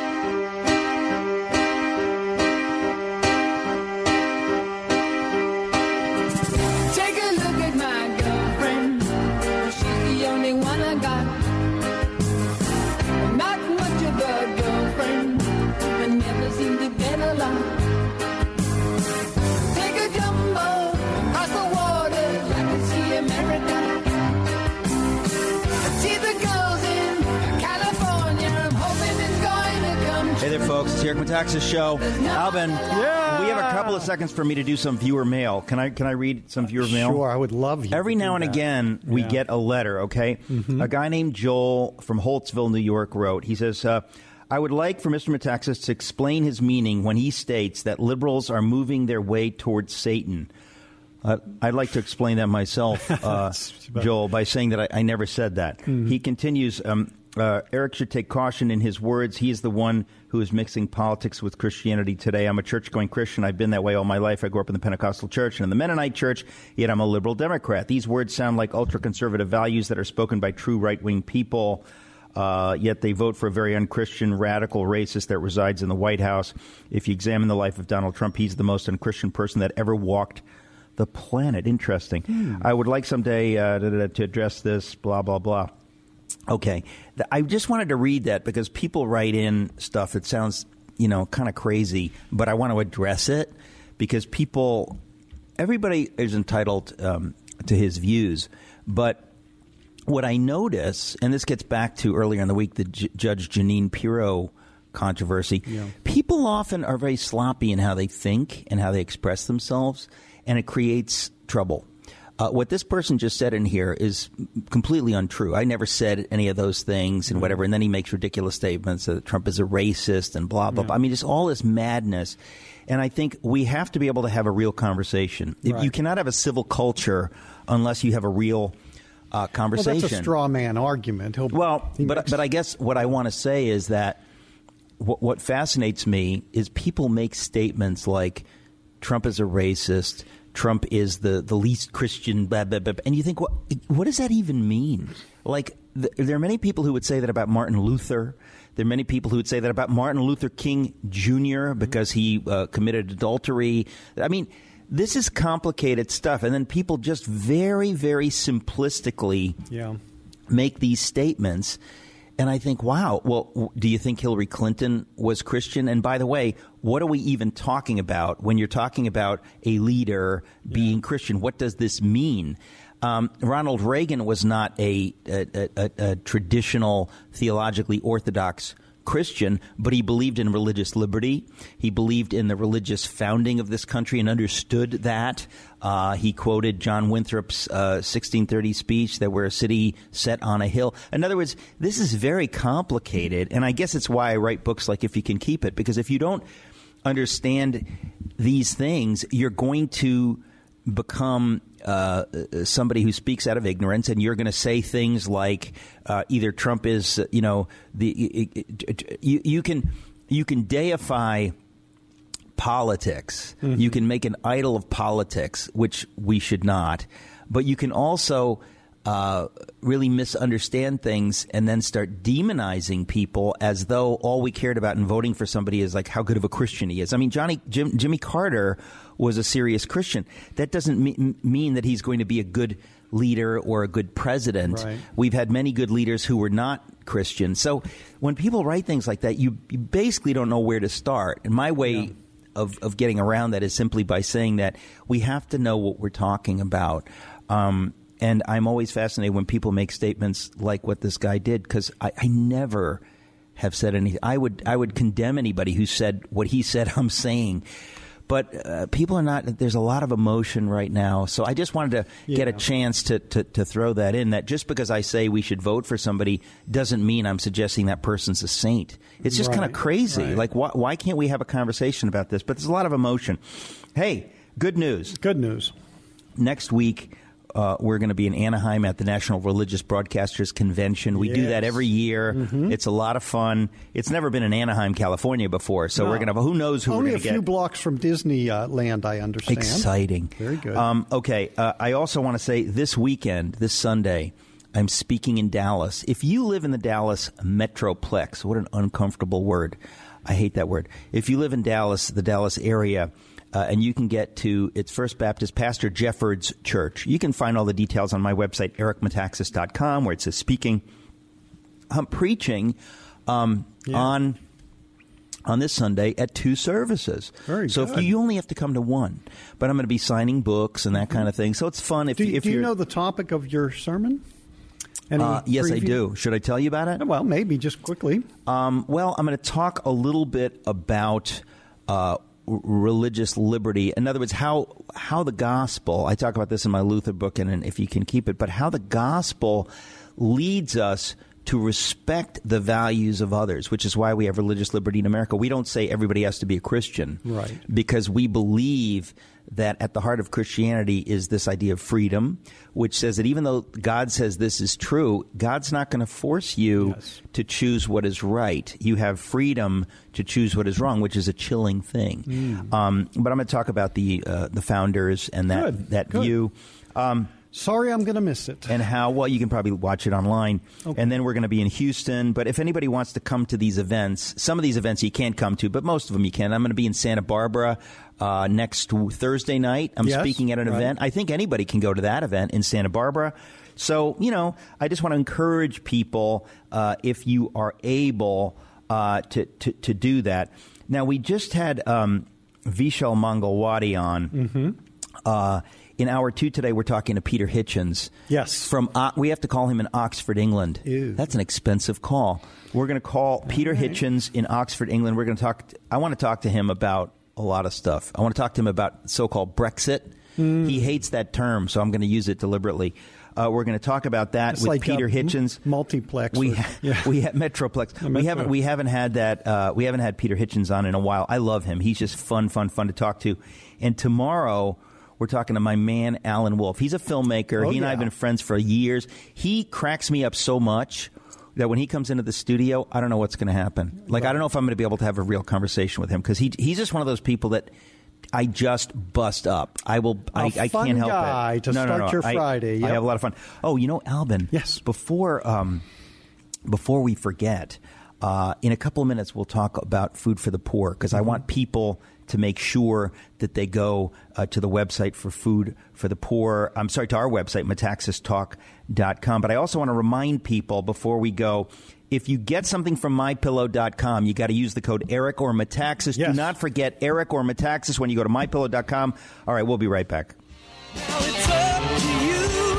Folks, it's Eric Metaxas Show. Alvin, we have a couple of seconds for me to do some viewer mail. Can I read some viewer mail? Sure, I would love you. Every now and again, we get a letter, okay? Mm-hmm. A guy named Joel from Holtzville, New York wrote, he says, I would like for Mr. Metaxas to explain his meaning when he states that liberals are moving their way towards Satan. I'd like to explain that myself, Joel, by saying that I never said that. Mm-hmm. He continues, Eric should take caution in his words. He is the one who is mixing politics with Christianity today. I'm a church-going Christian. I've been that way all my life. I grew up in the Pentecostal church and in the Mennonite church, yet I'm a liberal Democrat. These words sound like ultra-conservative values that are spoken by true right-wing people, yet they vote for a very unchristian, radical racist that resides in the White House. If you examine the life of Donald Trump, he's the most unchristian person that ever walked the planet. Interesting. I would like someday to address this, blah, blah, blah. Okay. I just wanted to read that because people write in stuff that sounds, kind of crazy, but I want to address it because everybody is entitled to his views. But what I notice, and this gets back to earlier in the week, the Judge Jeanine Pirro controversy, people often are very sloppy in how they think and how they express themselves, and it creates trouble. What this person just said in here is completely untrue. I never said any of those things and whatever. And then he makes ridiculous statements that Trump is a racist and blah, blah, blah. I mean, just all this madness. And I think we have to be able to have a real conversation. Right. You cannot have a civil culture unless you have a real conversation. Well, that's a straw man argument. But I guess what I want to say is that what fascinates me is people make statements like Trump is a racist, Trump is the least Christian, blah, blah, blah. And you think, what does that even mean? Like, there are many people who would say that about Martin Luther. There are many people who would say that about Martin Luther King Jr. because he committed adultery. I mean, this is complicated stuff. And then people just very, very simplistically make these statements. And I think, wow, well, do you think Hillary Clinton was Christian? And by the way, what are we even talking about when you're talking about a leader being Christian? What does this mean? Ronald Reagan was not a traditional, theologically orthodox Christian, but he believed in religious liberty. He believed in the religious founding of this country and understood that. He quoted John Winthrop's 1630 speech that we're a city set on a hill. In other words, this is very complicated, and I guess it's why I write books like If You Can Keep It, because if you don't understand these things, you're going to become somebody who speaks out of ignorance, and you're going to say things like either Trump is, you can deify politics. Mm-hmm. You can make an idol of politics, which we should not. But you can also really misunderstand things and then start demonizing people as though all we cared about in voting for somebody is like how good of a Christian he is. I mean, Jimmy Carter was a serious Christian. That doesn't mean that he's going to be a good leader or a good president. Right. We've had many good leaders who were not Christian. So when people write things like that, you basically don't know where to start. And my way of getting around that is simply by saying that we have to know what we're talking about. And I'm always fascinated when people make statements like what this guy did, because I never have said anything. I would condemn anybody who said what he said I'm saying. But people are not – there's a lot of emotion right now. So I just wanted to get a chance to throw that in, that just because I say we should vote for somebody doesn't mean I'm suggesting that person's a saint. It's just kind of crazy. Right. Like, why can't we have a conversation about this? But there's a lot of emotion. Hey, good news. Good news. Next week – we're going to be in Anaheim at the National Religious Broadcasters Convention. We do that every year. Mm-hmm. It's a lot of fun. It's never been in Anaheim, California before, so we're going to – who knows who we're going to get. Only a few blocks from Disneyland, I understand. Exciting. Very good. Okay. I also want to say this weekend, this Sunday, I'm speaking in Dallas. If you live in the Dallas Metroplex – what an uncomfortable word. I hate that word. If you live in Dallas, the Dallas area – and you can get to its First Baptist Pastor Jeffords Church. You can find all the details on my website, ericmetaxas.com, where it says speaking. I'm preaching on this Sunday at 2 services. Very so good. If you only have to come to one. But I'm going to be signing books and that kind of thing. So it's fun. Do you know the topic of your sermon? Yes, I do. Should I tell you about it? Well, maybe just quickly. Well, I'm going to talk a little bit about religious liberty. In other words, how the gospel, I talk about this in my Luther book and If You Can Keep It, but how the gospel leads us to respect the values of others, which is why we have religious liberty in America. We don't say everybody has to be a Christian, right? Because we believe that at the heart of Christianity is this idea of freedom, which says that even though God says this is true, God's not going to force you to choose what is right. You have freedom to choose what is wrong, which is a chilling thing. But I'm going to talk about the founders and that view. Sorry, I'm going to miss it. And how, well, you can probably watch it online. Okay. And then we're going to be in Houston. But if anybody wants to come to these events, some of these events you can't come to, but most of them you can. I'm going to be in Santa Barbara next Thursday night. I'm speaking at an event. I think anybody can go to that event in Santa Barbara. So, I just want to encourage people, if you are able to do that. Now, we just had Vishal Mangalwadi on. Mm-hmm. In hour 2 today, we're talking to Peter Hitchens. Yes. We have to call him in Oxford, England. Ew. That's an expensive call. We're going to call Peter Hitchens in Oxford, England. We're going to talk. I want to talk to him about a lot of stuff. I want to talk to him about so-called Brexit. He hates that term, so I'm going to use it deliberately. We're going to talk about that with Peter Hitchens. Multiplex. We have Metroplex. We haven't had that. We haven't had Peter Hitchens on in a while. I love him. He's just fun to talk to. And tomorrow, we're talking to my man, Alan Wolf. He's a filmmaker. He and I have been friends for years. He cracks me up so much that when he comes into the studio, I don't know what's going to happen. I don't know if I'm going to be able to have a real conversation with him, because he's just one of those people that I just bust up. I can't help guy it. To start your Friday. I have a lot of fun. Oh, Albin. Yes. Before we forget, in a couple of minutes we'll talk about Food for the Poor, because I want people to make sure that they go to the website for Food for the Poor. I'm sorry, to our website, metaxastalk.com. But I also want to remind people before we go, if you get something from MyPillow.com, you got to use the code Eric or Metaxas. Yes. Do not forget Eric or Metaxas when you go to MyPillow.com. All right, we'll be right back. Now it's up to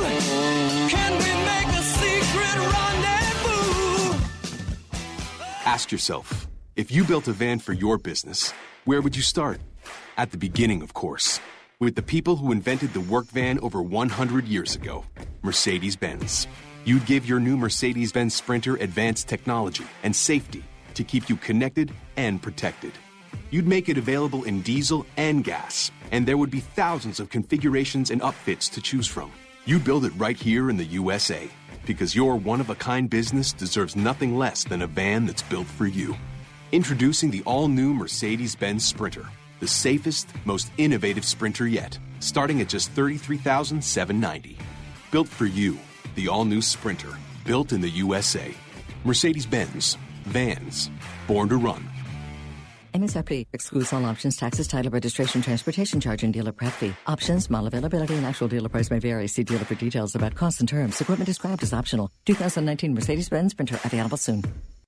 you. Can we make a secret rendezvous? Ask yourself, if you built a van for your business, where would you start? At the beginning, of course, with the people who invented the work van over 100 years ago, Mercedes-Benz. You'd give your new Mercedes-Benz Sprinter advanced technology and safety to keep you connected and protected. You'd make it available in diesel and gas, and there would be thousands of configurations and upfits to choose from. You'd build it right here in the USA, because your one-of-a-kind business deserves nothing less than a van that's built for you. Introducing the all-new Mercedes-Benz Sprinter, the safest, most innovative Sprinter yet, starting at just $33,790. Built for you, the all-new Sprinter, built in the USA. Mercedes-Benz, vans, born to run. MSRP excludes all options, taxes, title, registration, transportation charge, and dealer prep fee. Options, model availability, and actual dealer price may vary. See dealer for details about costs and terms. Equipment described as optional. 2019 Mercedes-Benz Sprinter available soon.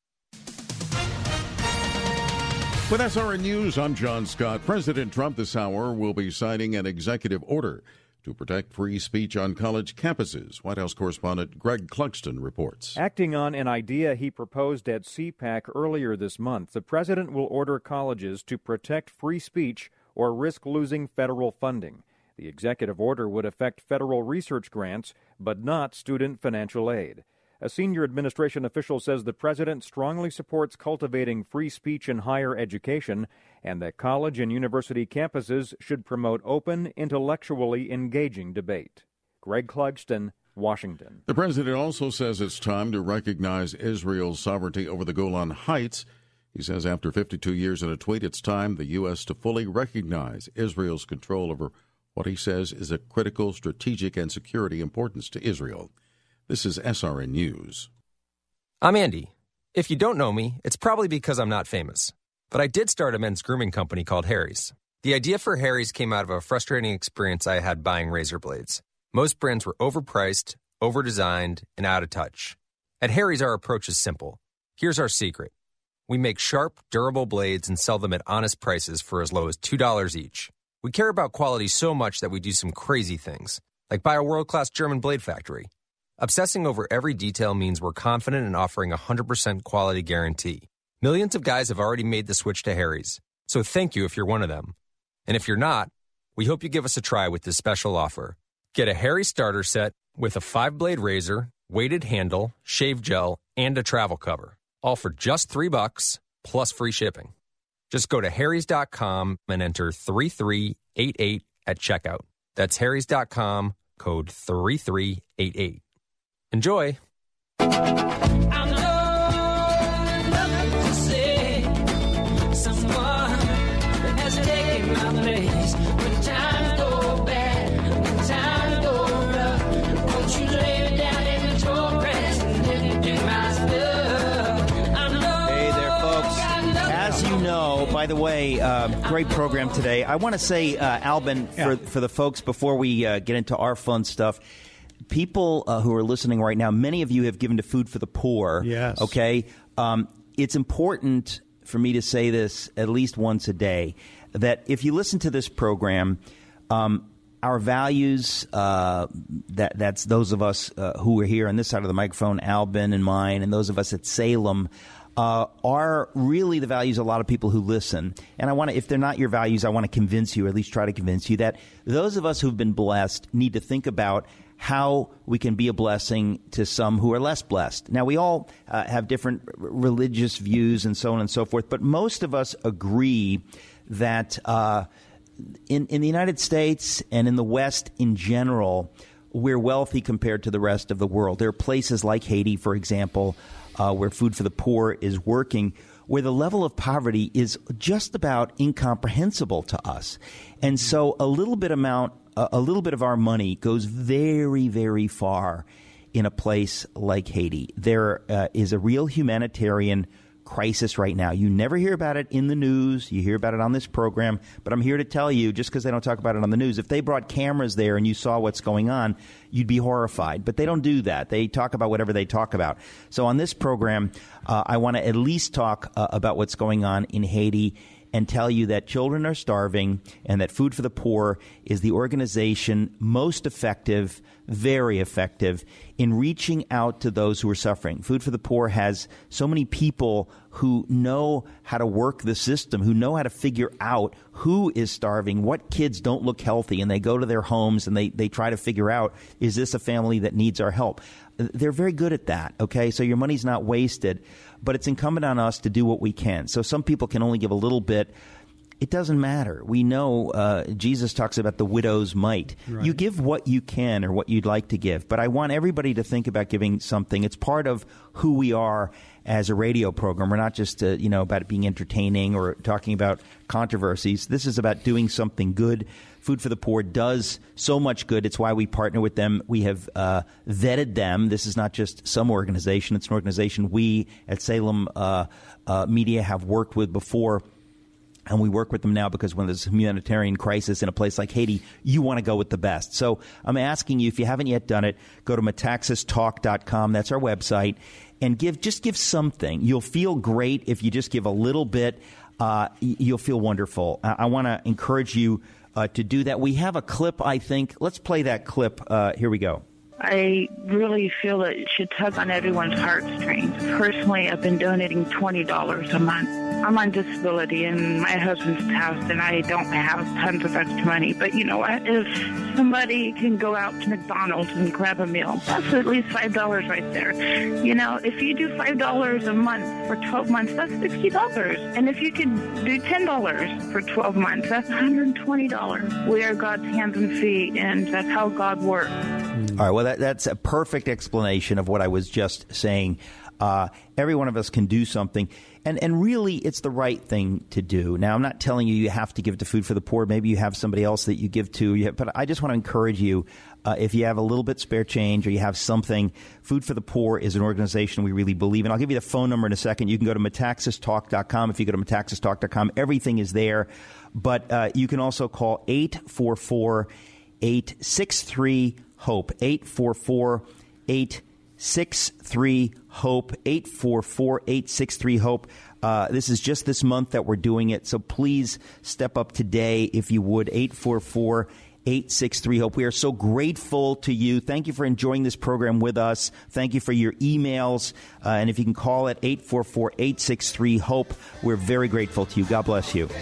With SRN News, I'm John Scott. President Trump this hour will be signing an executive order to protect free speech on college campuses. White House correspondent Greg Clugston reports. Acting on an idea he proposed at CPAC earlier this month, the president will order colleges to protect free speech or risk losing federal funding. The executive order would affect federal research grants, but not student financial aid. A senior administration official says the president strongly supports cultivating free speech in higher education and that college and university campuses should promote open, intellectually engaging debate. Greg Clugston, Washington. The president also says it's time to recognize Israel's sovereignty over the Golan Heights. He says after 52 years, in a tweet, it's time the U.S. to fully recognize Israel's control over what he says is of critical strategic and security importance to Israel. This is SRN News. I'm Andy. If you don't know me, it's probably because I'm not famous. But I did start a men's grooming company called Harry's. The idea for Harry's came out of a frustrating experience I had buying razor blades. Most brands were overpriced, overdesigned, and out of touch. At Harry's, our approach is simple. Here's our secret. We make sharp, durable blades and sell them at honest prices for as low as $2 each. We care about quality so much that we do some crazy things, like buy a world-class German blade factory. Obsessing over every detail means we're confident in offering a 100% quality guarantee. Millions of guys have already made the switch to Harry's, so thank you if you're one of them. And if you're not, we hope you give us a try with this special offer. Get a Harry's starter set with a 5-blade razor, weighted handle, shave gel, and a travel cover, all for just $3 plus free shipping. Just go to harrys.com and enter 3388 at checkout. That's harrys.com, code 3388. Enjoy. By the way, great program today. I want to say, Albin, for the folks, before we get into our fun stuff, people who are listening right now, many of you have given to Food for the Poor. Yes. Okay? It's important for me to say this at least once a day, that if you listen to this program, our values, that's those of us who are here on this side of the microphone, Albin and mine, and those of us at Salem, are really the values of a lot of people who listen. And I want to, if they're not your values, I want to convince you, or at least try to convince you, that those of us who've been blessed need to think about how we can be a blessing to some who are less blessed. Now, we all have different religious views and so on and so forth, but most of us agree that in the United States and in the West in general, we're wealthy compared to the rest of the world. There are places like Haiti, for example, where Food for the Poor is working, where the level of poverty is just about incomprehensible to us. And so a little bit of our money goes very, very far in a place like Haiti. There is a real humanitarian crisis right now. You never hear about it in the news. You hear about it on this program. But I'm here to tell you, just because they don't talk about it on the news, if they brought cameras there and you saw what's going on, you'd be horrified. But they don't do that. They talk about whatever they talk about. So on this program, I want to at least talk about what's going on in Haiti and tell you that children are starving and that Food for the Poor is the organization most effective, very effective, in reaching out to those who are suffering. Food for the Poor has so many people who know how to work the system, who know how to figure out who is starving, what kids don't look healthy, and they go to their homes and they try to figure out, is this a family that needs our help? They're very good at that, okay? So your money's not wasted, but it's incumbent on us to do what we can. So some people can only give a little bit. It doesn't matter. We know Jesus talks about the widow's mite. Right. You give what you can or what you'd like to give. But I want everybody to think about giving something. It's part of who we are as a radio program. We're not just about being entertaining or talking about controversies. This is about doing something good. Food for the Poor does so much good. It's why we partner with them. We have vetted them. This is not just some organization. It's an organization we at Salem Media have worked with before. And we work with them now because when there's a humanitarian crisis in a place like Haiti, you want to go with the best. So I'm asking you, if you haven't yet done it, go to metaxastalk.com. That's our website. And give something. You'll feel great if you just give a little bit. You'll feel wonderful. I want to encourage you to do that. We have a clip, I think. Let's play that clip. Here we go. I really feel that it should tug on everyone's heartstrings. Personally, I've been donating $20 a month. I'm on disability and my husband's passed and I don't have tons of extra money. But you know what? If somebody can go out to McDonald's and grab a meal, that's at least $5 right there. You know, if you do $5 a month for 12 months, that's $60. And if you can do $10 for 12 months, that's $120. We are God's hands and feet, and that's how God works. All right, well, that's a perfect explanation of what I was just saying. Every one of us can do something, and really it's the right thing to do. Now, I'm not telling you have to give to Food for the Poor. Maybe you have somebody else that you give to, but I just want to encourage you, if you have a little bit spare change or you have something, Food for the Poor is an organization we really believe in. I'll give you the phone number in a second. You can go to metaxastalk.com. If you go to metaxastalk.com, everything is there. But you can also call 844-863-HOPE, 844-863-HOPE, 844-863-HOPE. This is just this month that we're doing it, so please step up today if you would, 844-863-HOPE. We are so grateful to you. Thank you for enjoying this program with us. Thank you for your emails. And if you can call it 844-863-HOPE, we're very grateful to you. God bless you.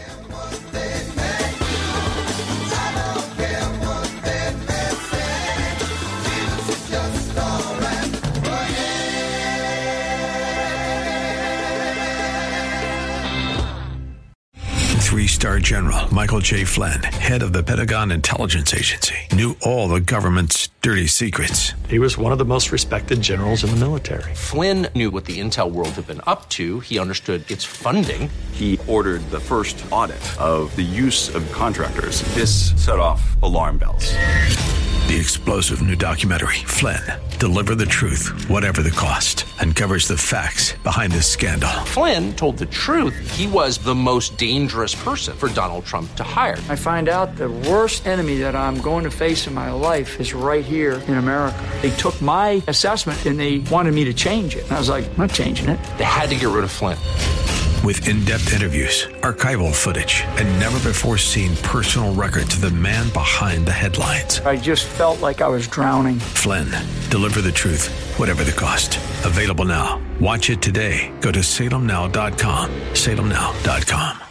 Three-star General Michael J. Flynn, head of the Pentagon Intelligence Agency, knew all the government's dirty secrets. He was one of the most respected generals in the military. Flynn knew what the intel world had been up to. He understood its funding. He ordered the first audit of the use of contractors. This set off alarm bells. The explosive new documentary, Flynn, Deliver the Truth, Whatever the Cost, uncovers the facts behind this scandal. Flynn told the truth. He was the most dangerous person for Donald Trump to hire. I find out the worst enemy that I'm going to face in my life is right here in America. They took my assessment and they wanted me to change it. And I was like, I'm not changing it. They had to get rid of Flynn. With in-depth interviews, archival footage, and never-before-seen personal records of the man behind the headlines. I just felt like I was drowning. Flynn, Deliver the Truth, Whatever the Cost. Available now. Watch it today. Go to salemnow.com. salemnow.com.